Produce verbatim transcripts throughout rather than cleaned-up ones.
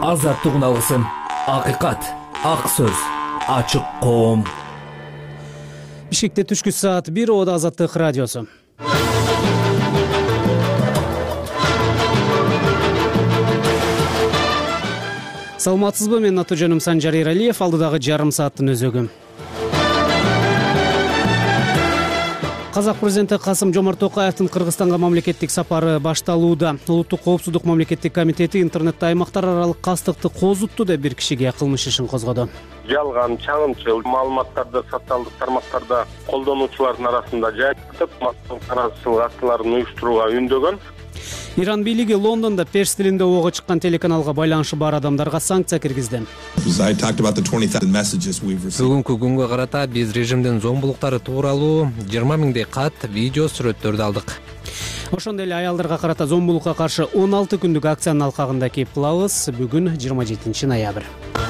Азаттыгын алгысың. Акыйкат, ак сөз, ачык коом. Бишкекте түшкү саат бир ода Азаттык радиосу. Саламатсызбы, мен атужаным Санжар Эралиев, алдыдагы жарым сааттын өзөгү. Казак президенти Касым-Жомарт Токаевдин Кыргызстанга мамлекеттик сапары башталууда. Улуттук коопсуздук мамлекеттик комитети интернетте аймактар аралык кастыкты козутту деп бир кишиге кылмыш ишин козгоду. Жалган, чагымчыл маалыматтарды социалдык тармактарда колдонуучулардын арасында жайылтып, карашыл актыларын уюштурууга үндөгөн. Иран бийлиги Лондондо перс тилинде ого чыккан телеканалга байланышы бар адамдарга санкция киргизди. Бүгүнкү күнгө карата биз режимдин зомбулуктары тууралуу жыйырма миңдей кат, видео, сүрөттөрдү алдык. Ошондой эле аялдарга карата зомбулукка каршы он алты күндүк акциянын алкагында кейип кылабыз. Бүгүн жыйырма жетинчи ноябрь.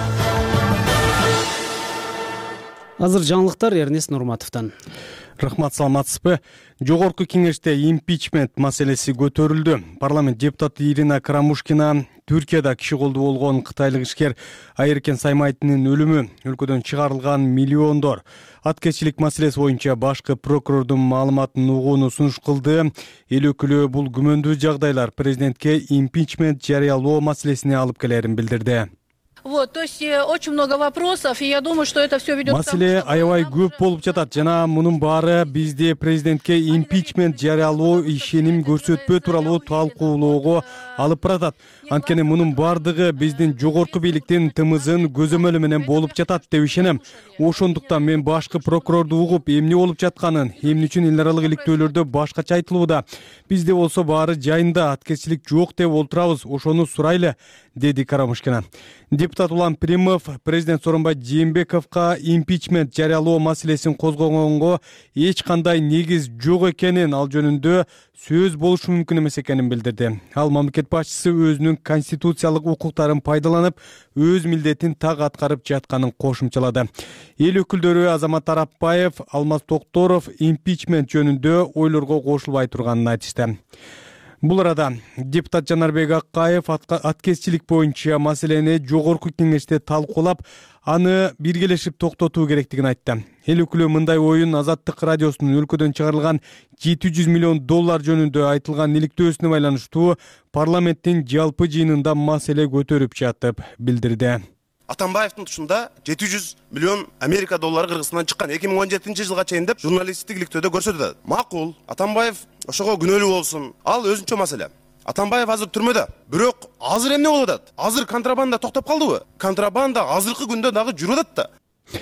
Азыр жаңылыктар Эрнест Нурматовдон. Рахмат, саламатсызбы. Жогорку кеңеште импичмент маселеси көтөрүлдү. Парламент депутаты Ирина Карамушкина Түркияда киши колдуу болгон кытайлык ишкер Айыркен Саймайтынын өлүмү, өлкөдөн чыгарылган миллиондор аткезчилик маселеси боюнча башкы прокурордун маалыматын угууну сунуш кылды. Эл өкүлү бул күмөндүү жагдайлар президентке импичмент жарыялоо маселесине алып келерин билдирди. Вот, то есть очень много вопросов, и я думаю, что это все ведет. Маселе аябай көп болуп жатат. Жана мунун баары бизде президентке импичмент жарыялоо ишеним көрсөтпөө тууралуу талкуулоого алып баратат. Анткени мунун бардыгы биздин жогорку бийликтин тымызын көзөмөлү менен болуп жатат деп ишенем. Ошондуктан мен башкы прокурорду угуп, эмне болуп жатканын, эмне үчүн эл аралык иликтөөлөрдө башкача айтылууда. Бизде болсо баары жайында, аткезчилик жок деп олтурабыз. Ошону сурайлы, деди Карамушкина. Депутат Улан Примов президент Сооронбай Жээнбековго импичмент жарыялоо маселесин козгогонго эч кандай негиз жок экенин, ал жөнүндө сөз болушу мүмкүн эмес экенин билдирди. Ал мамлекет башчысы өзүнүн конституциялык укуктарын пайдаланып, өз милдетин так аткарып жатканын кошумчалады. Эл өкүлдөрү Азамат Арапбаев, Алмаз Токторов импичмент жөнүндө ойлорго кошулбай турганын айтышты. Бул арада депутат Жанарбек Аккаев аткезчилик боюнча маселени жогорку кеңеште талкуулап, аны биргелешип токтотуу керектигин айтты. Эл өкүлү мындай оюн Азаттык радиосунун өлкөдөн чыгарылган жети жүз миллион доллар жөнүндө айтылган иликтөөсүнө байланыштуу парламенттин жалпы жыйынында маселе көтөрүп жатып билдирди. Атамбаевдин тушунда жети жүз миллион Америка доллары Кыргызстандан чыккан эки миң он жетинчи жылга чейин деп журналисттик иликтөөдө көрсөтүлөт. Макул, Атамбаев ошого күнөөлүү болсун. Ал өзүнчө маселе. Атамбаев азыр түрмөдө. Бирок азыр эмне болуп атат? Азыр контрабанда токтоп калдыбы? Контрабанда азыркы күндө дагы жүрүп атат да.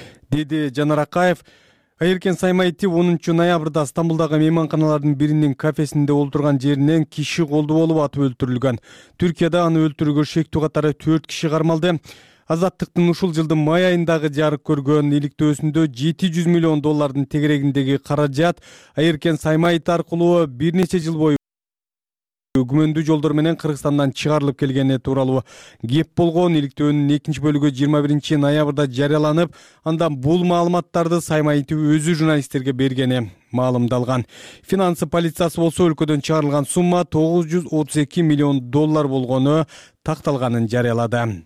Деди Жанар Акаев. Айыркен Саймайти онунчу ноябрда Стамбулдагы мейманканалардын биринин кафесинде олтурган жеринен киши колдуу болуп атып өлтүрүлгөн. Түркияда аны өлтүрүүгө шектүү катары төрт киши кармалды. Азаттыктын ушул жылдын май айындагы жарык көргөн иликтөөсүндө жети жүз миллион доллардын тегерегиндеги каражат Айыркен Саймайт аркылуу бир нече жыл бою күмөндүү жолдор менен Кыргызстандан чыгарылып келгени тууралуу кеп болгон. Иликтөөнүн экинчи бөлүгү жыйырма биринчи ноябрда жарыяланып, андан бул маалыматтарды Саймайт өзү журналисттерге бергени маалымдалган. Финансы полициясы болсо өлкөдөн чыгарылган сумма тогуз жүз отуз эки миллион доллар болгону такталганын жарыялады.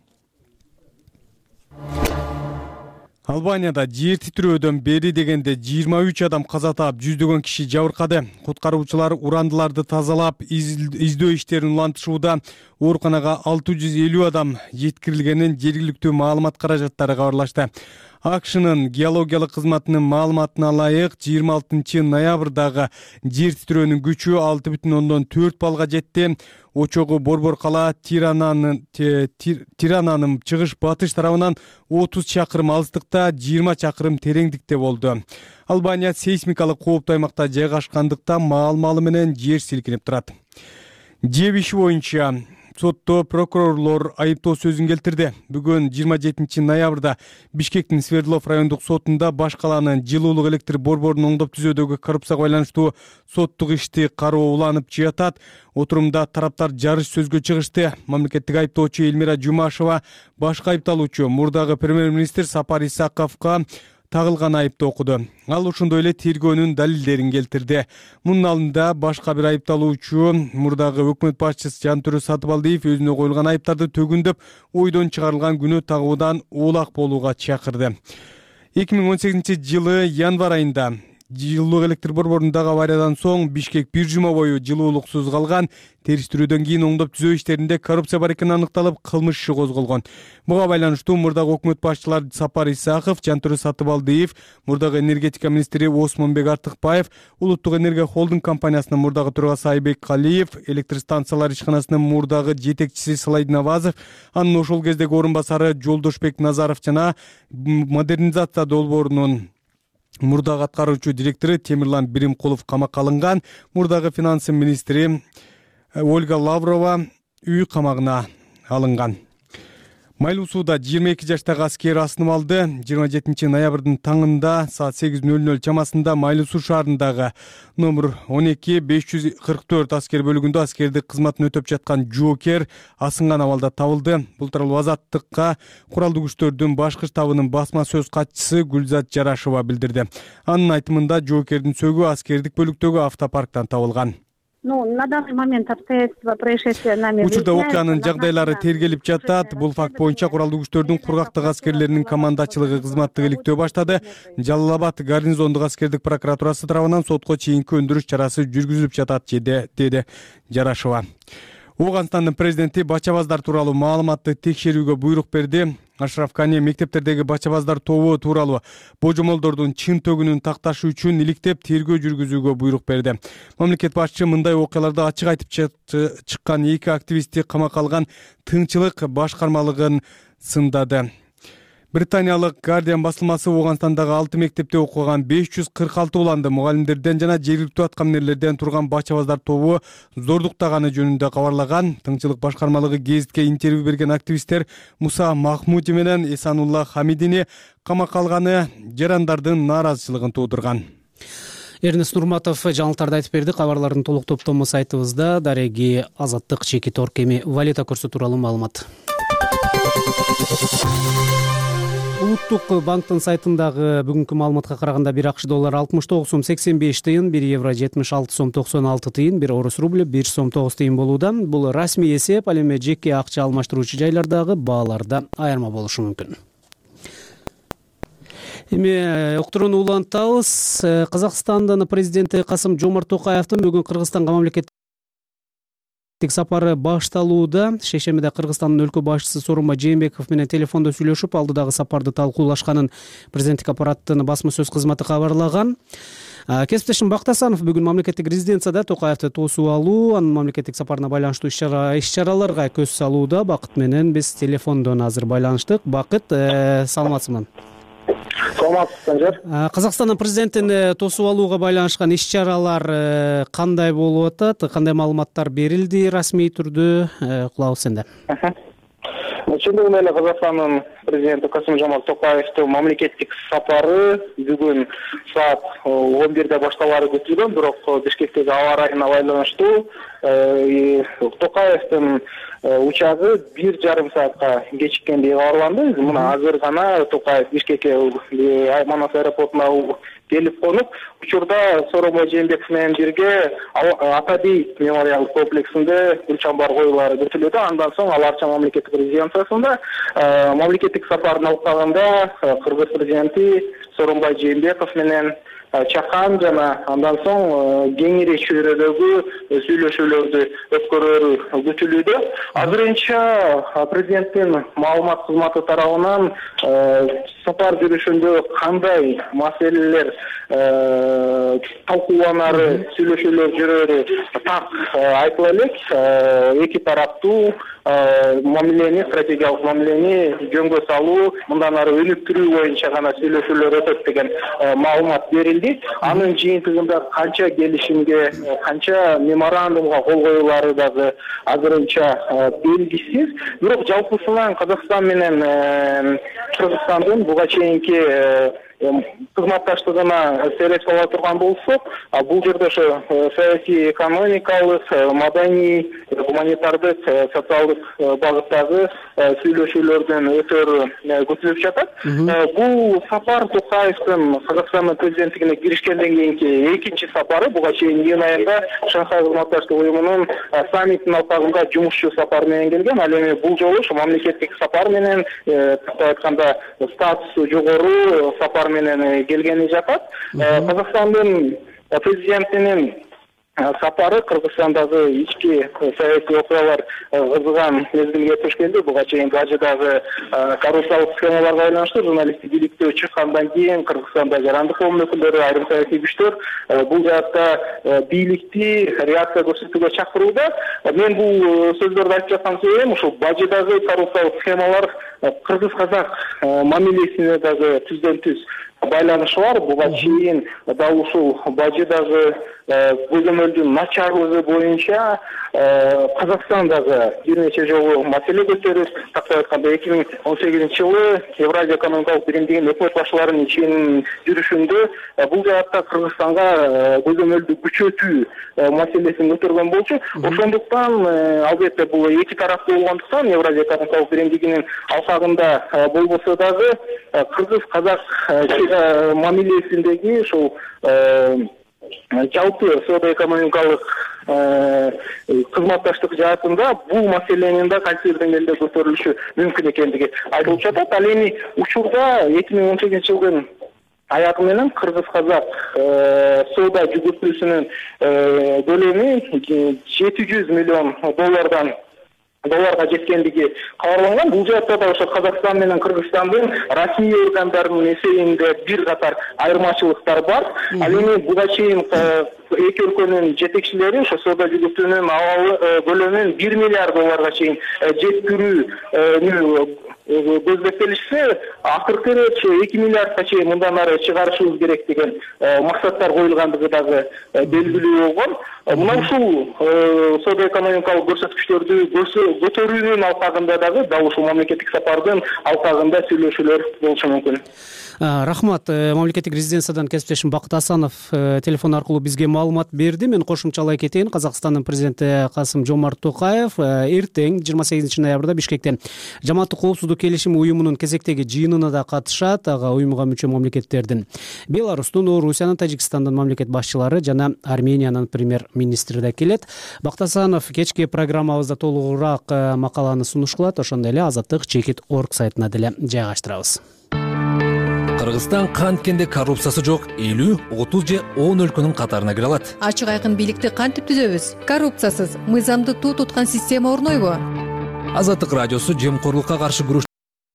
Албанияда жер титирөөдөн бери дегенде жыйырма үч адам каза таап, жүздөгөн киши жабыркады. Куткаруучулар урандыларды тазалап, издөө иштерин улантышууда. Ооруканага алты жүз элүү адам жеткирилгенин жергиликтүү маалымат каражаттары кабарлашты. АКШнын геологиялык кызматынын маалыматына ылайык, жыйырма алтынчы ноябрдагы жер титирөөнүн күчү алты бүтүн ондон төрт баллга жетти. Очогу Борбор кала Тирананын Тирананын чыгыш батыш тарабынан отуз чакырым алыстыкта, жыйырма чакырым тереңдикте болду. Албания сейсмикалык кооптуу аймакта жайгашкандыктан маал-маалы менен жер силкинип турат. Жеб иши боюнча сотто прокурорлор айыптоо сөзүн келтирди. Бүгүн жыйырма жетинчи ноябрда Бишкектин Свердлов райондук сотунда баш каланын жылуулук электр борборун оңдоп түзөөдөгү коррупцияга байланыштуу соттук ишти кароо уланып жатат. Отурумда тараптар жарыш сөзгө чыгышты. Мамлекеттик айыптоочу Элмира Жумашева башкы айыпталуучу мурдагы премьер-министр Сапар Исаковго тагылган айыпты окуду. Ал ошондой эле тергөөнүн далилдерин келтирди. Мунун алдында башка бир айыпталуучу мурдагы өкмөт башчысы Жантөрө Сатыбалдиев өзүнө коюлган айыптарды төгүндөп, ойдон чыгарылган күнөө тагуудан оолак болууга чакырды. эки миң он сегизинчи жылы январь айында жылуулук электр борборундағы авариядан соң Бишкек бир жума бою жылуулуксуз калган. Териштирүүдөн кийин оңдоп түзөө иштеринде коррупция бар экени аныкталып, кылмыш иши козголгон. Буга байланыштуу мурдагы өкмөт башчылары Сапар Исаков, Жантөрө Сатыбалдиев, мурдагы энергетика министри Осмонбек Артыкбаев, Улуттук энергия холдинг компаниясынын мурдагы төрагасы Айбек Калиев, электр станциялар ишканасынын мурдагы жетекчиси Сылай Навазов, анын ошол кездеги орун басары Жолдошбек Назаров жана модернизация долбоорунун мурдагы аткаруучу директору Темирлан Биримкулов камакка алынган. Мурдагы финансы министри Ольга Лаврова үй камагына алынган. Майлуу сууда жыйырма эки жаштагы аскер асынып алды. жыйырма жетинчи ноябрдын таңында саат сегиз нөл нөл чамасында Майлуу суу шаарындагы номер он эки беш жүз кырк төрт аскер бөлүгүндө аскердик кызматын өтөп жаткан жоокер асынган абалда табылды. Бул тууралуу Азаттыкка куралдуу күчтөрдүн башкы штабынын басма сөз катчысы Гүлзат Жарашова билдирди. Анын айтымында жоокердин сөгү аскердик бөлүктөгү автопарктан табылган. Ну, на данный момент обстоятельства происшествия нами учурда окуянын жагдайлары тергелип жатат. Бул факт боюнча куралдуу күчтөрдүн кургактык аскерлеринин командачылыгы кызматтык иликтөө баштады. Жалал Абад гарнизондук аскердик прокуратурасы тарабынан сотко чейинки өндүрүш чарасы жүргүзүлүп жатат, деди Жарашова. Ооганстандын президенти бачабаздар тууралуу маалыматты текшерүүгө буйрук берди. Ашраф Гани мектептердеги бачабаздар тобу тууралуу божомолдордун чын төгүнүн такташы үчүн иликтеп тергөө жүргүзүүгө буйрук берди. Мамлекет башчы мындай окуяларды ачык айтып чыккан эки активистти камакка алган тынччылык башкармалыгын сындады. Британиялык Guardian басылмасы Ооганстандагы алты мектепте окуган беш жүз кырк алты уланды мугалимдерден жана жергиликтүү аткаминерлерден турган бачабаздар тобу зордуктаганы жөнүндө кабарлаган. Тыңчылык башкармалыгы гезитке интервью берген активисттер Муса Махмуди менен Эсанулла Хамидини камакка алганы жарандардын нааразычылыгын туудурган. Эрнест Нурматов жаңылыктарды айтып берди. Кабарлардын толук топтому сайтыбызда дареги Азаттык чеки торг эми валюта курсу тууралуу маалымат. Улуттук банктын сайтындагы бүгүнкү маалыматка караганда бир акш доллары алтымыш тогуз сом сексен беш тыйын, бир евро жетимиш алты сом токсон алты тыйын, бир орус рубль бир сом тогуз тыйын болууда. Бул расмий эсеп, ал эми жеке акча алмаштыруучу жайлардагы бааларда айырма болушу мүмкүн. Эми уктурууну улантабыз. Казакстандын президенти Касым Жомарт Токаевдин бүгүн Кыргызстанга мамлекеттик сапары башталууда. Шешемиде Кыргызстандын өлкө башчысы Сооронбай Жээнбеков менен телефондо сүйлөшүп, алдыдагы сапарды талкуулашканын президенттик аппараттын басма сөз кызматы кабарлаган. Кесиптешим Бактасанов бүгүн мамлекеттик резиденцияда Токаевди тосуп алуу, анын мамлекеттик сапарына байланыштуу иш-чараларга көз салууда. Бакыт менен биз телефондон азыр байланыштык. Бакыт, саламатсызбы? Саламатсыз, Санжар. Казакстандын президентин тосуп алууга байланышкан иш-чаралар кандай болуп атат? Кандай маалыматтар берилди расмий түрдө? Кулабыз сенде. Чындыгында эле Казакстандын президенти Касым Жомарт Токаевдин мамлекеттик сапары бүгүн саат он бирде башталары күтүлгөн, бирок Бишкектеги аба ырайына байланыштуу Токаевдин учагы бир жарым саатка кечиккендиги кабарланды. Мына азыр гана Токаев Бишкекке Манас аэропортуна келип конуп, учурда Сооронбай Жээнбеков менен бирге Атабей мемориалдык комплексинде гүл чамбар коюулары күтүлүүдө. Андан соң аларча мамлекеттик резиденциясында мамлекеттик сапарын алкаганда Кыргыз президенти Сооронбай Жээнбеков менен чакан жана андан соң кеңири чөйрөдөгү сүйлөшүүлөрдү өткөрөрү күтүлүүдө. Азырынча президенттин маалымат кызматы тарабынан сапар жүрүшүндө кандай маселелер талкууланары, сүйлөшүүлөр жүрөрү так айтыла элек. Эки тараптуу мамилени, стратегиялык мамилени жөнгө салуу, мындан ары өнүктүрүү боюнча гана сүйлөшүүлөр өтөт деген маалымат берилди. Анын жыйынтыгында канча келишимге, канча меморандумга кол коюлары дагы азырынча белгисиз. Бирок жалпысынан Казакстан менен Кыргызстандын буга чейинки кызматташтыгына серепет ала турган болсок, бул жерде ошо саясий, экономикалык, маданий, гуманитардык, социалдык багыттагы сүйлөшүүлөрдүн өтөрү күтүлүп жатат. Бул сапар Токаевдин Казакстандын президенттигине киришкенден кийинки экинчи сапары. Буга чейин июнь айында Шанхай кызматташтык уюмунун саммитинин алкагында жумушчу сапар менен келген. Ал эми бул жолу ушу мамлекеттик сапар менен, кыска айтканда статусу жогору сапар менен келгени жатат. Казакстандын президентинин сапары Кыргызстандагы ички саясий окуялар кызыган мезгилге туш келди. Буга чейин Гажыдагы коррупциялык схемаларга байланыштуу журналисттик иликтөө чыккандан кийин Кыргызстанда жарандык коом өкүлдөрү, айрым саясий күчтөр бул жакта бийликти реакция көрсөтүүгө чакырууда. Мен бул сөздөрдү айтып жаткан себебим ушул Бажыдагы коррупциялык схемалар кыргыз-казак мамилесине дагы түздөн түз байланышы бар. Буга чейин дал ушул Бажыдагы көзөмөлдүн начарлыгы боюнча Казакстан дагы бир нече жолу маселе көтөрүп, тактап айтканда эки миң он сегизинчи жылы Евразия экономикалык биримдигинин өкмөт башчыларынын ченин жүрүшүндө бул жаатта Кыргызстанга көзөмөлдү күчөтүү маселесин көтөргөн болчу. Ошондуктан албетте бул эки тараптуу болгондуктан Евразия экономикалык биримдигинин алкагында болбосо дагы кыргыз-казак мамилесиндеги ушул жалпы соода-экономикалык кызматташтык жаатында бул маселенин да кайсыбир деңгээлде көтөрүлүшү мүмкүн экендиги айтылып жатат. Ал эми учурда эки миң он сегизинчи жылдын аягы менен кыргыз-казак соода жүгүртүүсүнүн көлөмү жети жүз миллион доллардан долларга жеткендиги кабарланган. Бул жаатта да ошо Казакстан менен Кыргызстандын Россия органдарынын эсебинде бир катар айырмачылыктар бар. Ал эми буга чейин эки өлкөнүн жетекчилери ошо соода жүгүртүүнүн абалы көлөмүн бир миллиард долларга чейин жеткирүүнү көздөп келишсе, акыркы ирет эки миллиардка чейин мындан ары чыгарышыбыз керек деген максаттар коюлгандыгы дагы белгилүү болгон. Мына ушул соода-экономикалык көрсөткүчтөрдү көтөрүүнүн алкагында дагы дал ушул мамлекеттик сапардын алкагында сүйлөшүүлөр болушу мүмкүн. Рахмат. Мамлекеттик резиденциядан кесиптешим Бакыт Асанов телефон аркылуу бизге маалымат берди. Мен кошумчалай кетейин. Казакстандын президенти Касым-Жомарт Токаев эртең жыйырма сегизинчи ноябрда Бишкекте Жамааттык коопсуздук келишими уюмунун кезектеги жыйынына да катышат. Ага уюмга мүчө мамлекеттердин Беларустун, Орусиянын, Тажикстандын мамлекет башчылары жана Армениянын премьер-министри да келет. Бакыт Асанов кечки программабызда толугураак макаланы сунуш кылат. Ошондой эле Азаттык чекит орг сайтына деле жайгаштырабыз. Кыргызстан канткенде коррупциясы жок элүү, отуз же он өлкөнүн катарына кире алат. Ачык айкын бийликти кантип түзөбүз? Коррупциясыз мыйзамды туу туткан система орнойбу? Азаттык радиосу жемкорлукка каршы күрөштү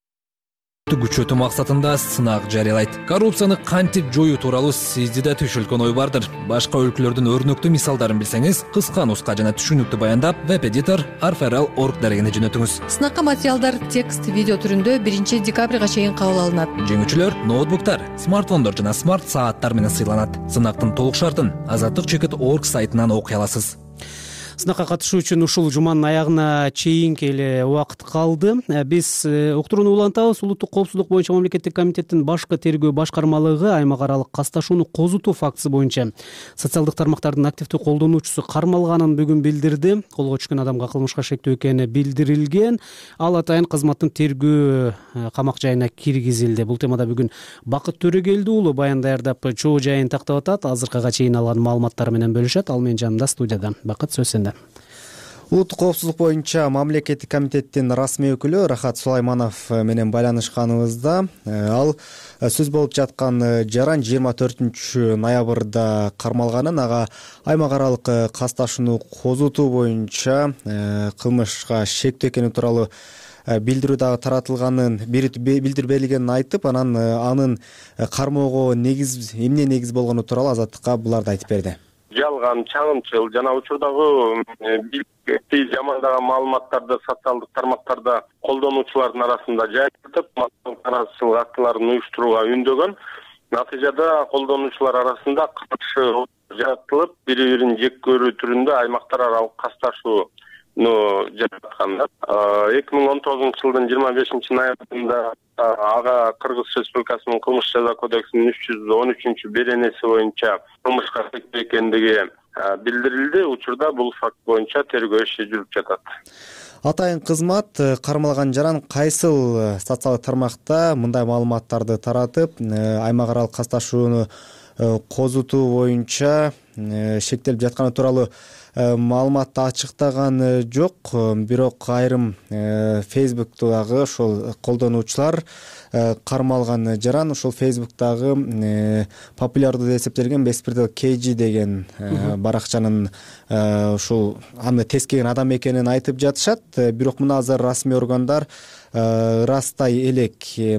күчөтүү максатында сынак жарыялайт. Коррупцияны кантип жоюу тууралуу сизде да түшүлгөн ой бардыр. Башка өлкөлөрдүн өрнөктүү мисалдарын билсеңиз, кыска нуска жана түшүнүктүү баяндап веб-эдитор арферал точка орг дарегине жөнөтүңүз. Сынакка материалдар текст, видео түрүндө биринчи декабрга чейин кабыл алынат. Жеңүүчүлөр ноутбуктар, смартфондор жана смарт сааттар менен сыйланат. Сынактын толук шартын азаттык чекит точка орг сайтынан окуй аласыз. Сынакка катышуу үчүн ушул жуманын аягына чейинки эле убакыт калды. Биз уктурууну улантабыз. Улуттук коопсуздук боюнча мамлекеттик комитеттин башкы тергөө башкармалыгы аймак аралык касташууну козутуу фактысы боюнча социалдык тармактардын активдүү колдонуучусу кармалганын бүгүн билдирди. Колго түшкөн адамга кылмышка шектүү экени билдирилген. Ал атайын кызматтын тергөө камак жайына киргизилди. Бул темада бүгүн Бакыт Төрөгелди уулу баян даярдап чоо жайын тактап атат. Азыркыга чейин алган маалыматтары менен бөлүшөт. Ал менин жанымда студияда. Бакыт, сөз сенде. Улуттук коопсуздук боюнча мамлекеттик комитеттин расмий өкүлү Рахат Сулайманов менен байланышканыбызда ал сөз болуп жаткан жаран жыйырма төртүнчү ноябрда кармалганын, ага аймак аралык касташууну козутуу боюнча кылмышка шектүү экени тууралуу билдирүү дагы таратылганын, билдирүү берилгенин айтып, анан анын кармоого негиз эмне негиз болгону тууралуу Азаттыкка буларды айтып берди. Жалган, чагымчыл жана учурдагы бийликти жамандаган маалыматтарды социалдык тармактарда колдонуучулардын арасында жайылтып, карасыл актыларын уюштурууга үндөгөн. Натыйжада колдонуучулар арасында каршы жаратылып, бири-бирин жек көрүү түрүндө аймактар аралык касташуу жараткандар. эки миң он тогузунчу жылдын жыйырма бешинчи ноябрында ага Кыргыз Республикасынын кылмыш жаза кодексинин үч жүз он үчүнчү беренеси боюнча кылмышка ыкпа экендиги билдирилди. Учурда бул факт боюнча тергөө иши жүрүп жатат. Атайын кызмат кармалган жаран кайсыл социалдык тармакта мындай маалыматтарды таратып, аймак аралык касташууну козутуу боюнча шектелип жатканы тууралуу маалыматты ачыктаган жок. Бирок айрым Facebook'тагы ошол колдонуучулар кармалган жаран ошол Facebook'тагы популярдуу деп эсептелген Беспредел Кейжи деген баракчанын ушул аны тескеген адам экенин айтып жатышат. Бирок мына азыр расмий органдар ырастай элек.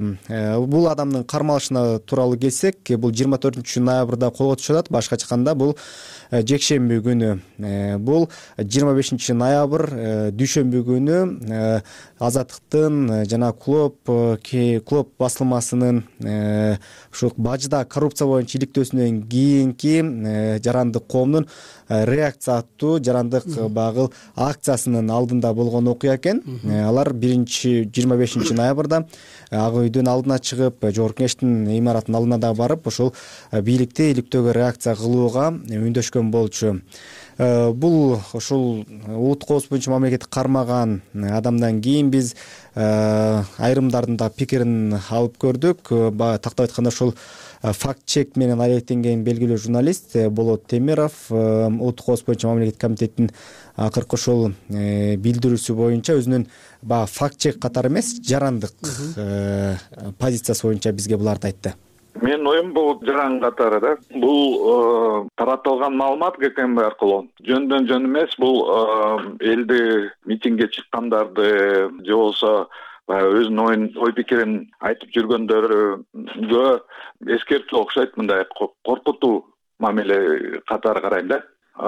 Бул адамдын кармалышына тууралуу келсек, бул жыйырма төртүнчү ноябрда колго түшүп атат. Башкача айтканда бул жекшемби күнү. Бул жыйырма бешинчи ноябрь дүйшөмбү күнү Азаттыктын жана Клоп Клоп басылмасынын ушул бажда коррупция боюнча иликтөөсүнөн кийинки жарандык коомдун реакция аттуу жарандык багыл акциясынын алдында болгон окуя экен. Алар биринчи жыйырма бешинчи ноябрда ак үйдүн алдына чыгып, жогорку кеңештин имаратынын алдына да барып, ошол бийликти иликтөөгө реакция кылууга үндөшкөн болчу. Бул ошол улуттук коопсуздук боюнча мамлекетти кармаган адамдан кийин биз айрымдардын да пикирин алып көрдүк. Тактап айтканда ошол факт чек менен алектенген белгилүү журналист Болот Темиров улуттук коопсуздук боюнча мамлекеттик комитеттин акыркы ошол билдирүүсү боюнча өзүнүн баягы факт чек катары эмес, жарандык позициясы боюнча бизге буларды айтты. Менин оюм бул жаран катары да. Бул таратылган маалымат ГКМБ аркылуу жөндөн жөн эмес, бул элди митингге чыккандарды же болбосо өзүнүн оюн ой пикирин айтып жүргөндөргө эскертүү окшойт, мындай коркутуу мамиле катары карайм да.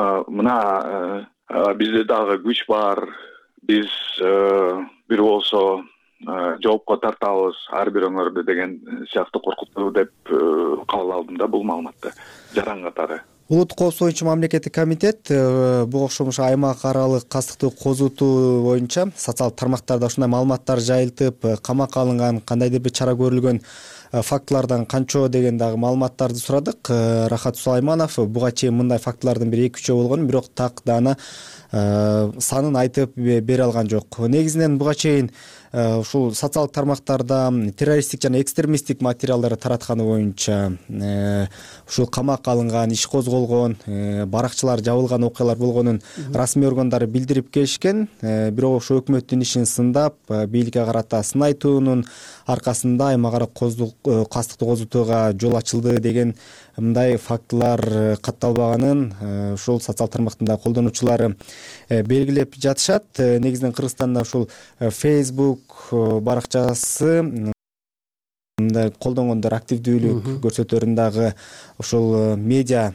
Мына бизде дагы күч бар, биз бир болсо жоопко тартабыз ар бирөөңөрдү деген сыяктуу коркутуу деп кабыл алдым да бул маалыматты жаран катары. Улуттук коопсуздук боюнча мамлекеттик комитет буга окшош аймак аралык кастыкты козутуу боюнча социалдык тармактарда ушундай маалыматтар жайылтып, камакка алынган, кандайдыр бир чара көрүлгөн фактылардан канчоо деген дагы маалыматтарды сурадык. Рахат Сулайманов буга чейин мындай фактылардын бир эки үчөө болгонун, бирок так дана санын айтып бере алган жок. Негизинен буга чейин ушул социалдык тармактарда террористтик жана экстремисттик материалдарды таратканы боюнча ушул камакка алынган, иш козголгон, баракчалар жабылган окуялар болгонун расмий органдары билдирип келишкен. Бирок ошо өкмөттүн ишин сындап, бийликке карата сын айтуунун аркасында аймак аралык кастыкты козутууга жол ачылды деген мындай фактылар катталбаганын ушул социалдык тармактын да колдонуучулары белгилеп жатышат. Негизинен Кыргызстанда ушул Facebook баракчасы мындай колдонгондор активдүүлүк көрсөтөрүн дагы ушул медиа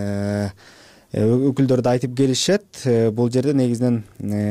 өкүлдөрү да айтып келишет. Бул жерде негизинен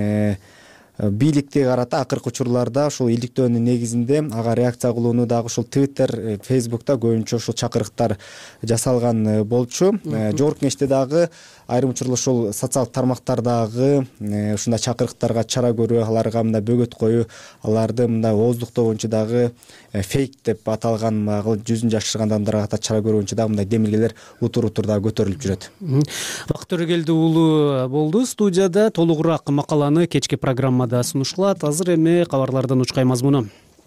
бийликке карата акыркы учурларда ушул иликтөөнүн негизинде ага реакция кылууну дагы ушул Twitter, Facebook'та көбүнчө ушул чакырыктар жасалган болчу. Жогорку кеңеште дагы айрым учурлар ушул социалдык тармактардагы ушундай чакырыктарга чара көрүү, аларга мындай бөгөт коюу, аларды мындай ооздуктоо боюнча дагы фейк деп аталган жүзүн жашырган адамдарга ката чара көрүү боюнча дагы мындай демилгелер утур утур дагы көтөрүлүп жүрөт. Бакыт Төрөгелди уулу болду студияда. Толугураак макаланы кечки программада сунушталат. Азыр эми кабарлардын учкай мазмуну.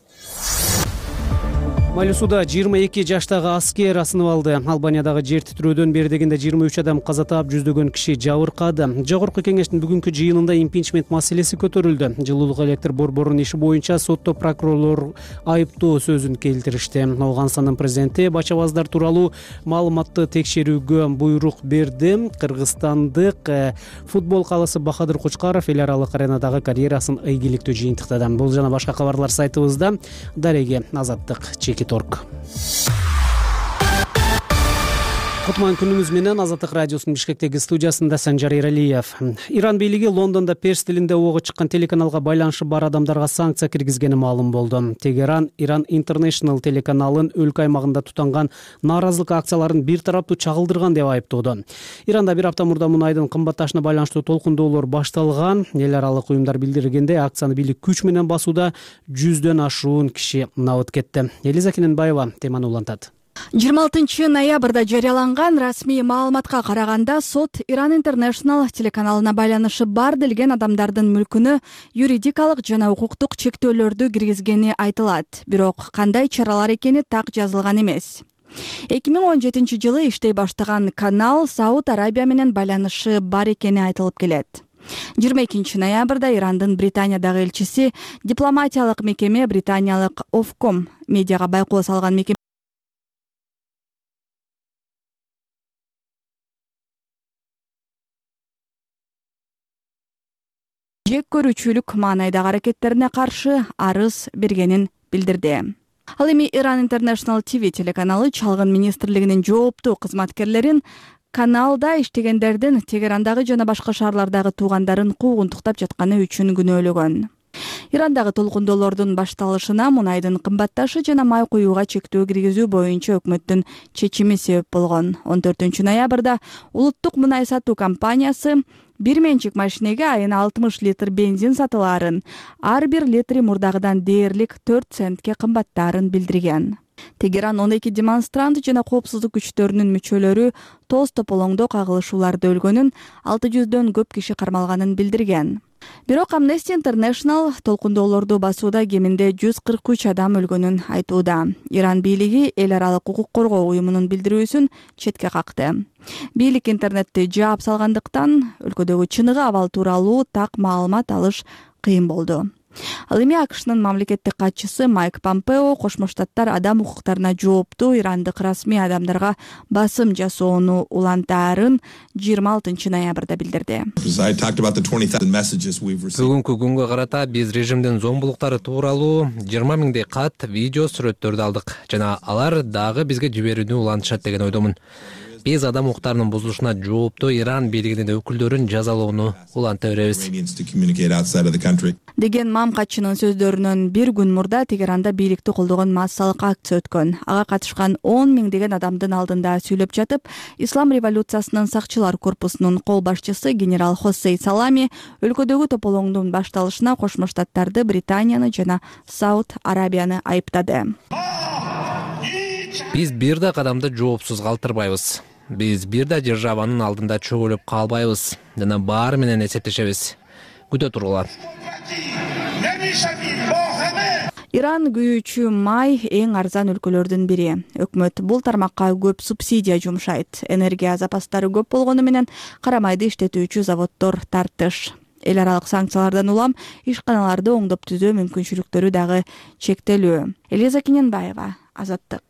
Малюсуда жыйырма эки жаштагы аскер асынып алды. Албаниядагы жер титирөөдөн бери дегенде жыйырма үч адам каза таап, жүздөгөн киши жабыркады. Жогорку кеңештин бүгүнкү жыйынында импичмент маселеси көтөрүлдү. Жылуулук электр борборунун иши боюнча сотто прокурорлор айыптоо сөзүн келтиришти. Ооганстандын президенти бачабаздар тууралуу маалыматты текшерүүгө буйрук берди. Кыргызстандык футбол калысы Бахадыр Кучкаров эл аралык аренадагы карьерасын ийгиликтүү жыйынтыктады. Бул жана башка кабарлар сайтыбызда. Дареге Азаттык чеки торг. кутман күнүңүз менен. Азаттык радиосунун Бишкектеги студиясында Санжар Эралиев. Иран бийлиги Лондондо перс тилинде ого чыккан телеканалга байланышы бар адамдарга санкция киргизгени маалым болду. Тегеран Иран International телеканалын өлкө аймагында тутанган нааразылык акцияларын бир тараптуу чагылдырган деп айыптоодо. Иранда бир апта мурда мунайдын кымбатташына байланыштуу толкундоолор башталган. Эл аралык уюмдар билдиргендей, акцияны бийлик күч менен басууда жүздөн ашуун киши набыт кетти. Элиза Кененбаева теманы улантат. жыйырма алтынчы ноябрда жарыяланган расмий маалыматка караганда, сот Иран International телеканалына байланышы бар делген адамдардын мүлкүнө юридикалык жана укуктук чектөөлөрдү киргизгени айтылат. Бирок кандай чаралар экени так жазылган эмес. эки миң он жетинчи жылы иштей баштаган канал Сауд Арабия менен байланышы бар экени айтылып келет. жыйырма экинчи ноябрда Ирандын Британиядагы элчиси дипломатиялык мекеме британиялык Ofcom медиага байкоо салган мекеме жек көрүүчүлүк маанайдагы аракеттерине каршы арыз бергенин билдирди. Ал эми Иран International ти ви телеканалы чалгын министрлигинин жооптуу кызматкерлерин каналда иштегендердин Тегерандагы жана башка шаарлардагы туугандарын куугунтуктап жатканы үчүн күнөөлөгөн. Ирандагы толкундоолордун башталышына мунайдын кымбатташы жана май куюуга чектөө киргизүү боюнча өкмөттүн чечими себеп болгон. он төртүнчү ноябрда улуттук мунай сатуу компаниясы бир менчик машинеге айына алтымыш литр бензин сатылаарын, ар бир литри мурдагыдан дээрлик төрт центке кымбаттаарын билдирген. Тегеран он эки демонстрант жана коопсуздук күчтөрүнүн мүчөлөрү тоз тополоңдо кагылышууларда өлгөнүн, алты жүздөн көп киши кармалганын билдирген. Бирок Amnesty International толкундоолорду басууда кеминде жүз кырк үч адам өлгөнүн айтууда. Иран бийлиги эл аралык укук коргоо уюмунун билдирүүсүн четке какты. Бийлик интернетти жаап салгандыктан өлкөдөгү чыныгы абал тууралуу так маалымат алыш кыйын болду. Ал эми АКШнын мамлекеттик катчысы Майк Помпео Кошмо Штаттар адам укуктарына жооптуу ирандык расмий адамдарга басым жасоону улантаарын жыйырма алтынчы ноябрда билдирди. Бүгүнкү күнгө карата биз режимдин зомбулуктары тууралуу жыйырма миңдей кат, видео, сүрөттөрдү алдык жана алар дагы бизге жиберүүнү улантышат деген ойдомун. Биз адам укуктарынын бузулушуна жооптуу Иран бийлигинин өкүлдөрүн жазалоону уланта беребиз. Деген мам катчынын сөздөрүнөн бир күн мурда Тегеранда бийликти колдогон массалык акция өткөн. Ага катышкан он миңдеген адамдын алдында сүйлөп жатып, Ислам революциясынын сакчылар корпусунун кол башчысы генерал Хоссей Салами өлкөдөгү тополоңдун башталышына Кошмо Штаттарды, Британияны жана Сауд Арабияны айыптады. Биз бир да кадамды жоопсуз калтырбайбыз. Биз бир да державанын алдында чөгөлүп калбайбыз жана баары менен эсептешебиз. Күтө тургула. Иран күйүүчү май эң арзан өлкөлөрдүн бири. Өкмөт бул тармакка көп субсидия жумшайт. Энергия запастары көп болгону менен кара майды иштетүүчү заводдор тартыш. Эл аралык санкциялардан улам ишканаларды оңдоп түзөө мүмкүнчүлүктөрү дагы чектелүү. Элиза Кененбаева, Азаттык.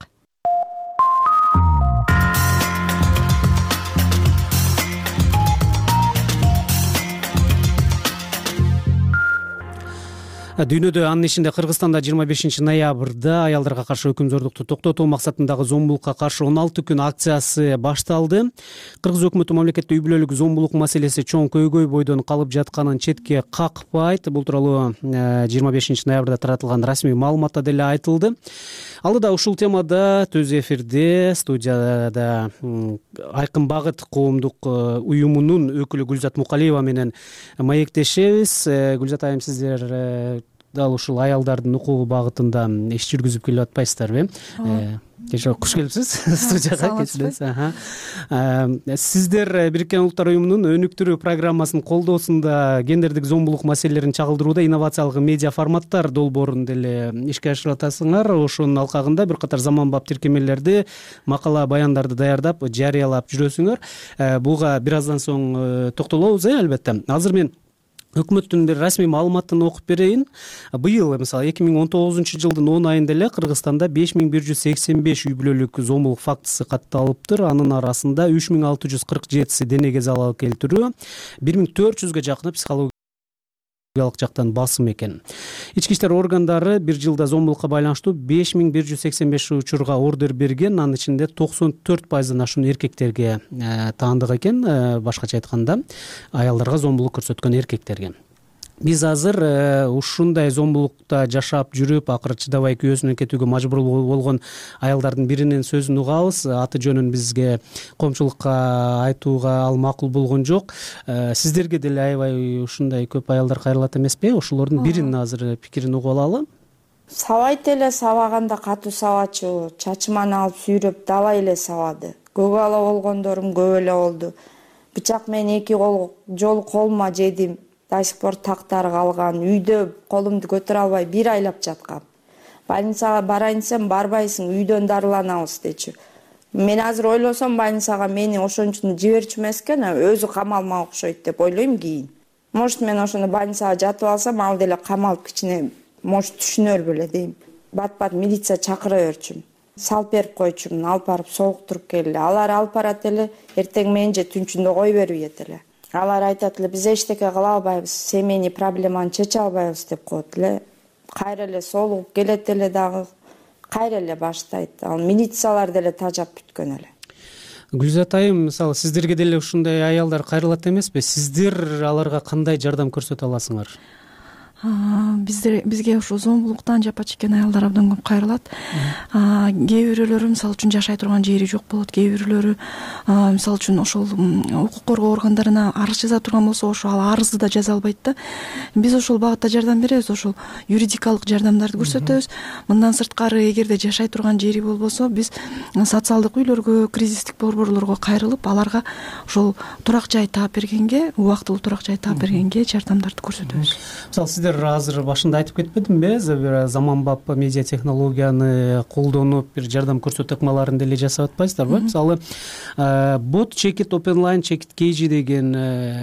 Дүйнөдө, анын ичинде Кыргызстанда жыйырма бешинчи ноябрда аялдарга каршы өкүмзордукту токтотуу максатындагы зомбулукка каршы он алты күн акциясы башталды. Кыргыз өкмөтү мамлекетте үй бүлөлүк зомбулук маселеси чоң көйгөй бойдон калып жатканын четке какпайт. Бул тууралуу жыйырма бешинчи ноябрда таратылган расмий маалыматта деле айтылды. Алда ушул темада төз эфирде студияда Айкын Багыт коомдук уюмунун өкүлү Гүлзат Мукалиева менен маектешебиз. Гүлзат айым, сиздер дал ушул аялдардын укугу багытында иш жүргүзүп келип атпайсыздарбы? Кеше куш келипсиз студияга кетсиз. Сиздер Бириккен Улуттар уюмунун өнүктүрүү программасынын колдоосунда гендердик зомбулук маселелерин чагылдырууда инновациялык медиа форматтар долбоорун деле ишке ашырып атасыңар. Ошонун алкагында бир катар заманбап тиркемелерди, макала баяндарды даярдап, жарыялап жүрөсүңөр. Буга бир аздан соң токтолобуз, албетте. Азыр мен өкмөттүн бир расмий маалыматын окуп берейин. Быйыл, мисалы, эки миң он тогузунчу жылдын он айында эле Кыргызстанда беш миң бир жүз сексен беш үй бүлөлүк зомбулук фактысы катталыптыр. Анын арасында үч миң алты жүз кырк жетиси денеге залал келтирүү, бир миң төрт жүзгө жакыны психологиялык жактан басым экен. Ички иштер органдары бир жылда зомбулукка байланыштуу беш миң бир жүз сексен беш учурга ордер берген, анын ичинде токсон төрт пайызын ашуун эркектерге таандык экен, башкача айтканда аялдарга зомбулук көрсөткөн эркектерге. Биз азыр ушундай зомбулукта жашап жүрүп, акыры чыдабай күйөөсүнөн кетүүгө мажбур болгон аялдардын биринин сөзүн угабыз. Аты жөнүн бизге коомчулукка айтууга ал макул болгон жок. Сиздерге деле аябай ушундай көп аялдар кайрылат эмеспи? Ошолордун биринин азыр пикирин угуп алалы. Сабайт эле, сабаганда катуу сабачу, чачыманы алып сүйрөп далай эле сабады. Көк ала болгондорум көп эле болду. Бычак менен эки кол жолу колума жедим. До сих пор тактары калган. Үйдө колумду көтөрө албай бир айлап жаткам. Больницага барайын десем, барбайсың, үйдөн дарыланабыз дечү. Мен азыр ойлосом, больницага мени ошон үчүн жиберчү эмес экен, өзү камалмак окшойт деп ойлойм кийин. Может, мен ошондо больницага жатып алсам, ал деле камалып кичине, может, түшүнөр беле дейм. Бат-бат милиция чакыра берчүм. Салып берип койчумун, алып барып согуктуруп келди. Алар алып барат эле, эртең менен же түнчүндө кой бербейт эле. Алар айтат эле, биз эчтеке кыла албайбыз, семейный проблеманы чече албайбыз деп коет эле. Кайра эле солугуп келет эле дагы, кайра эле баштайт. Ал милициялар деле тажап бүткөн эле. Гүлзат айым, мисалы, сиздерге деле ушундай аялдар кайрылат эмеспи? Сиздер аларга кандай жардам көрсөтө аласыңар? Биздер бизге ушу зомбулуктан жапа чеккен аялдар абдан көп кайрылат. Кээ бирөөлөрү мисалы үчүн жашай турган жери жок болот, кээ бирөөлөрү мисалы үчүн ошол укук коргоо органдарына арыз жаза турган болсо, ошо ал арызды да жаза албайт да. Биз ошол багытта жардам беребиз, ошол юридикалык жардамдарды көрсөтөбүз. Мындан сырткары эгерде жашай турган жери болбосо, биз социалдык үйлөргө, кризистик борборлорго кайрылып, аларга ошол турак жай таап бергенге, убактылуу турак жай таап бергенге жардамдарды көрсөтөбүз. Мисалы, сиздер азыр башында айтып кетпедимби, бир заманбап медиа технологияны колдонуп бир жардам көрсөтүү ыкмаларын деле жасап атпайсыздарбы? Мисалы, бот чекит openline чекит kg деген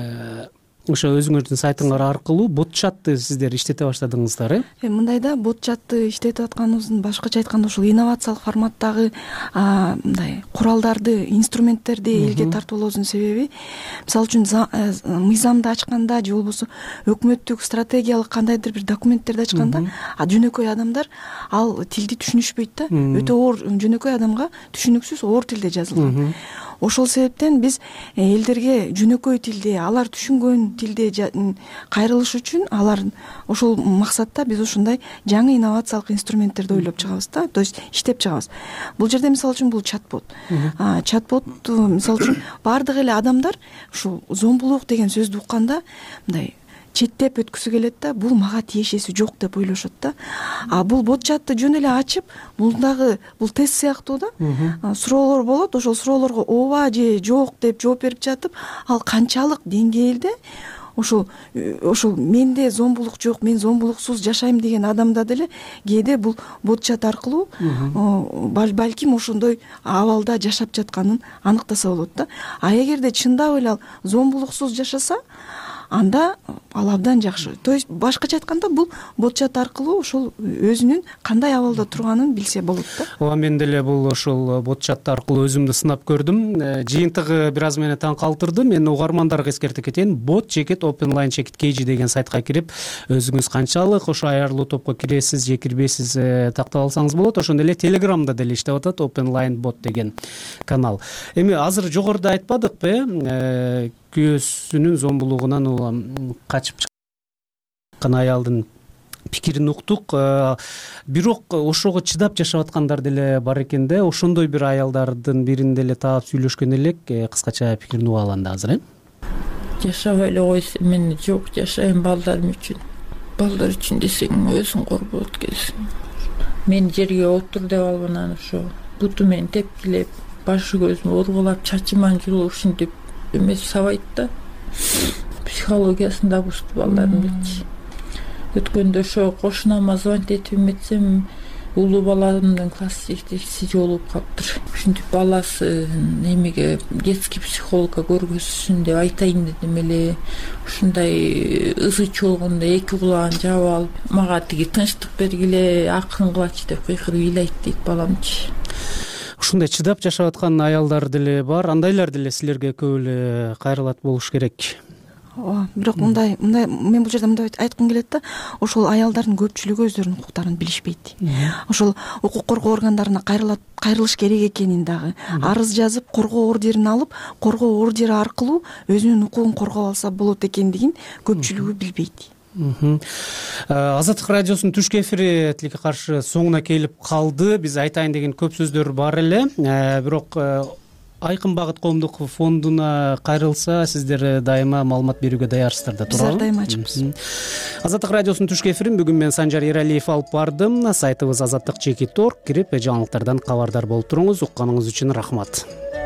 ошо өзүңөрдүн сайтыңар аркылуу бот чатты сиздер иштете баштадыңыздар, э? Мындай да, бот чатты иштетип атканыбыздын башкача айтканда ошол инновациялык форматтагы мындай куралдарды, инструменттерди элге тартуулообуздун себеби, мисалы үчүн мыйзамды ачканда же болбосо өкмөттүк стратегиялык кандайдыр бир документтерди ачканда, жөнөкөй адамдар ал тилди түшүнүшпөйт да. Өтө оор, жөнөкөй адамга түшүнүксүз оор тилде жазылган. Ошол себептен биз элдерге жөнөкөй тилде, алар түшүнгөн тилде кайрылыш үчүн, алар ошол максатта биз ушундай жаңы инновациялык инструменттерди ойлоп чыгабыз да, то есть иштеп чыгабыз. Бул жерде мисалы үчүн бул чатбот. Чатбот мисалы үчүн бардык эле адамдар ушул зомбулук деген сөздү укканда мындай четтеп өткүсү келет да, бул мага тиешеси жок деп ойлошот да. А бул бот чатты жөн эле ачып, бундагы бул тест сыяктуу да, суроолор болот, ошол суроолорго ооба же жок деп жооп берип жатып, ал канчалык деңгээлде ошол ошол менде зомбулук жок, мен зомбулуксуз жашайм деген адамда деле кээде бул бот чат аркылуу балким ошондой абалда жашап жатканын аныктаса болот да. А эгерде чындап эле ал зомбулуксуз жашаса, анда ал абдан жакшы. То есть башкача айтканда бул бот чат аркылуу ошол өзүнүн кандай абалда турганын билсе болот да. Ооба, мен деле бул ошол бот чат аркылуу өзүмдү сынап көрдүм. Жыйынтыгы бир аз мени таң калтырды. Мен угармандарга эскертип кетейин. Бот чекит openline чекит kg деген сайтка кирип, өзүңүз канчалык ошо аярлуу топко киресиз же кирбейсиз тактап алсаңыз болот. Ошондой эле Telegramда деле иштеп атат openline bot деген канал. Эми азыр жогоруда айтпадыкпы, күйөөсүнүн зомбулугунан качып чыккан аялдын пикирин уктук. Бирок ошого чыдап жашап аткандар деле бар экен да. Ошондой бир аялдардын бирин деле таап сүйлөшкөн элек. Кыскача пикирин угуп алалы азыр, э? Жашабай эле койсо, мен жок, жашайм балдарым үчүн. Балдар үчүн десең, өзүң корбоп өткөнсүң. Мен жерге отур деп алып, анан ошо буту менен тепкилеп, башы көзүмө ургулап, чачыман жулуп ушинтип эмес сабайт да. Психологиясын да бузду балдарымдычы. Өткөндө ошо кошунама звонить этип эметсем, улуу баламдын класс жетекчиси жолугуп калыптыр. Ушинтип баласы эмеге детский психологко көргөзсүн деп айтайын дедим эле. Ушундай ызы чолгондо эки кулагын жаап алып, мага тиги тынчтык бергиле, акырын кылачы деп кыйкырып ыйлайт дейт баламчы. Ушундай чыдап жашап аткан аялдар деле бар. Андайлар деле силерге көп эле кайрылат болуш керек. ооба бирок мындай мындай мен бул жерде мындай айткым келет да, ошол аялдардын көпчүлүгү өздөрүнүн укуктарын билишпейт. Ошол укук коргоо органдарына кайрылыш керек экенин дагы, арыз жазып, коргоо ордерин алып, коргоо ордери аркылуу өзүнүн укугун коргоп алса болот экендигин көпчүлүгү билбейт. Азаттык радиосунун түшкү эфири тилекке каршы соңуна келип калды. Биз айтайын деген көп сөздөр бар эле, бирок Айкын багыт коомдук фондуна кайрылса, сиздер дайыма маалымат берүүгө даярсыздар да, туурабы? Биз дайыма ачыкпыз. Азаттык радиосунун түшкү эфирин бүгүн мен Санжар Эралиев алып бардым. Сайтыбыз азаттык чекит точка орг, кирип жаңылыктардан кабардар болуп туруңуз. Укканыңыз үчүн рахмат.